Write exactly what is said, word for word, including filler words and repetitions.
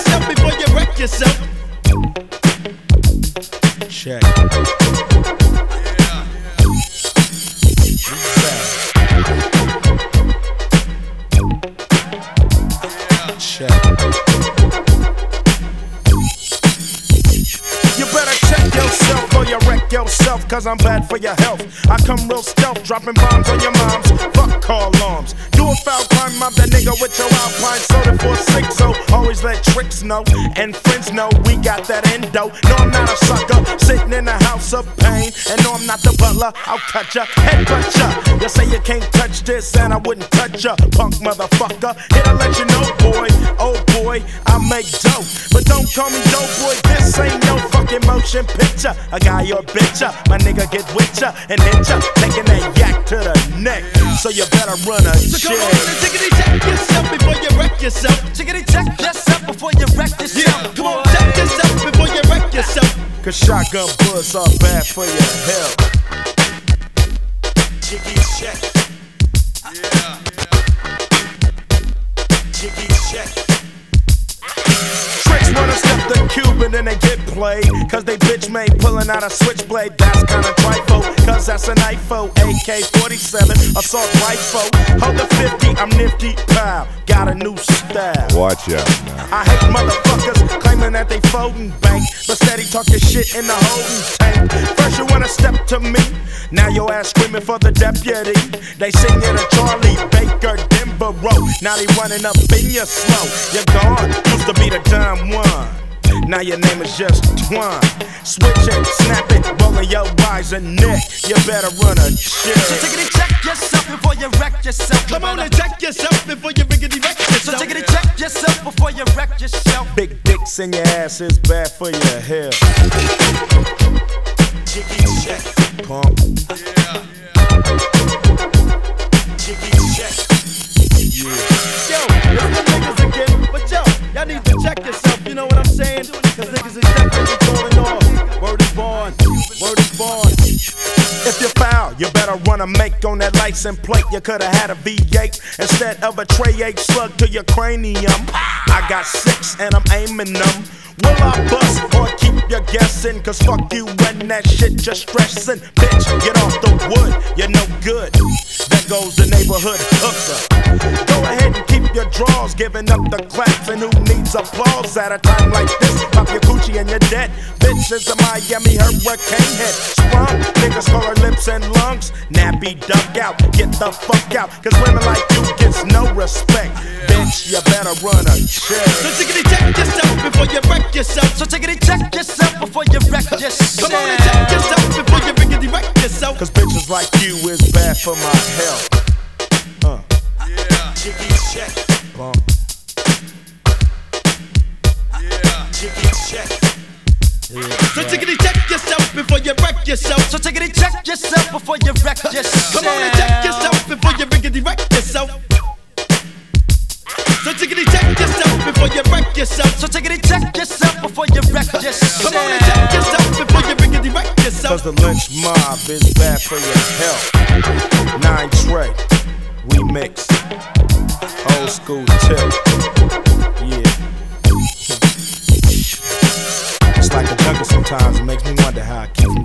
yourself before you wreck yourself. Check. Check. You better check yourself or you wreck yourself, cause I'm bad for your health. I come real stealth, dropping bombs on your moms. Fuck call alarms. Do a foul crime, mob that nigga with your Alpine soda for six oh. Always let tricks know and friends know we got that endo. No, I'm not a sucker, sitting in a house of pain. And no, I'm not the butler, I'll cut ya, headbutt ya. You say you can't touch this and I wouldn't touch ya, punk motherfucker. Here to let you know, boy, oh boy, I make dope. But don't call me dope boy, this ain't no fucking motion picture. A guy or bitch ya, my nigga get with ya and hit ya, taking that yak to the neck. So you better run a So check. come on and tickety check yourself before you wreck yourself. Tickety check yourself before you wreck yourself. Yeah, come on, check yourself before you wreck yourself. Cause shotgun bullets are bad for your health. Jiggy check. Yeah. Jiggy check. Tricks wanna step the Cuban and they get played, cause they bitch made pulling out a switchblade. That's kinda trifle, cause that's an I F O. A K forty-seven, assault rifle. Hold the fifty, I'm nifty, pow. Got a new style. Watch out now. I hate motherfuckers claiming that they folding bank, but steady talking shit in the holding tank. First you wanna step to me, now your ass screaming for the deputy. They singing a Charlie Baker Denver Road, now they running up in your slow. You're gone, used to be the dumb one, now your name is just Twine. Switch it, snap it, rolling your eyes and neck. You better run a check. So tickety check yourself before you wreck yourself. Come on and check yourself before you riggedy wreck yourself. So tickety check yourself before you wreck yourself. Big dicks in your ass is bad for your health. Jiggy check, pump. Yeah. Jiggy check. Yeah. Yo, it's the niggas again, but yo, y'all need to check yourself, you know what I'm saying? Cause niggas is definitely falling off. Word is born, word is born. If you foul, you better run a make on that license plate. You could've had a V eight instead of a tray eight slug to your cranium. I got six and I'm aiming them. Will I bust or keep you guessing? Cause fuck you and that shit just stressing. Bitch, get off the wood, you're no good. There goes the neighborhood hooker. Go ahead and keep your drawers, giving up the claps. And who needs applause at a time like this? Pop your coochie and you're dead. Bitch is a Miami hurricane head. Sprung, niggas call her lips and lungs. Nappy duck out, get the fuck out. Cause women like you gets no respect. Bitch, you better run a check. So tickety check yourself before you wreck yourself. So tickety check yourself before you wreck yourself. Come on and check yourself before you riggedy wreck yourself. Cause bitches like you is bad for my health. Uh. Yeah. Jiggy check. Bump. Yeah. Jiggy check. Yeah. So tickety check yourself before you wreck yourself. So tickety check yourself before you wreck yourself. Come on and check yourself before you riggedy wreck yourself. So tickety check yourself before you wreck yourself. So tickety check yourself before you wreck yourself. Come on and check yourself before you riggedy wreck yourself. Cause the lynch mob is bad for your health. Nine Trey, remix. Old school tip. Yeah. It's like a jungle sometimes, it makes me wonder how I keep